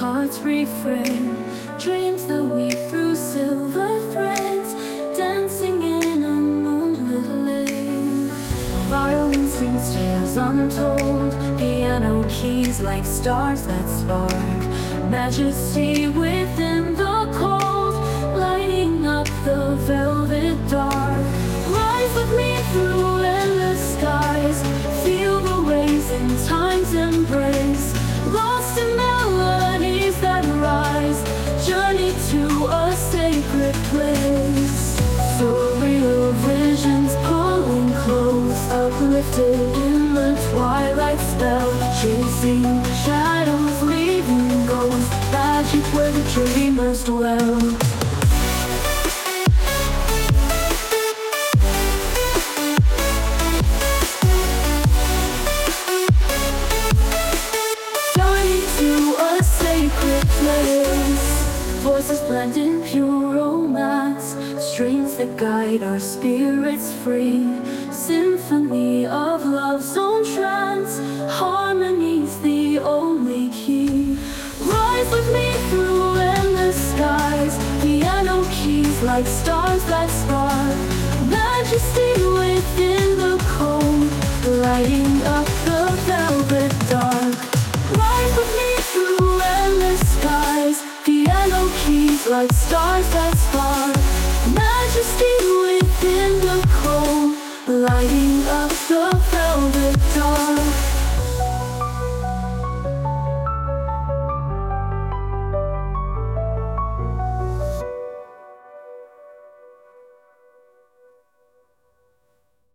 hearts refrain, dreams that weave through silver threads, dancing in a moonlit lane. Violin sings tales untold, piano keys like stars that spark, majesty within the cold, lighting up the velvet dark. Rise with me through endless skies, feel the rays in time's embrace, lost in melodies that rise, journey to a sacred place. Surreal visions pulling close, uplifted in the twilight spell, chasing shadows, leaving ghosts, magic where the dreamers dwell. Voices blend in pure romance, strings that guide our spirits free, symphony of love's own trance, harmony's the only key. Rise with me through endless skies, piano keys like stars that spark, majesty within the cold, lighting up the velvet dark. Rise with me through endless skies, piano keys like stars that spark, majesty within the cold, lighting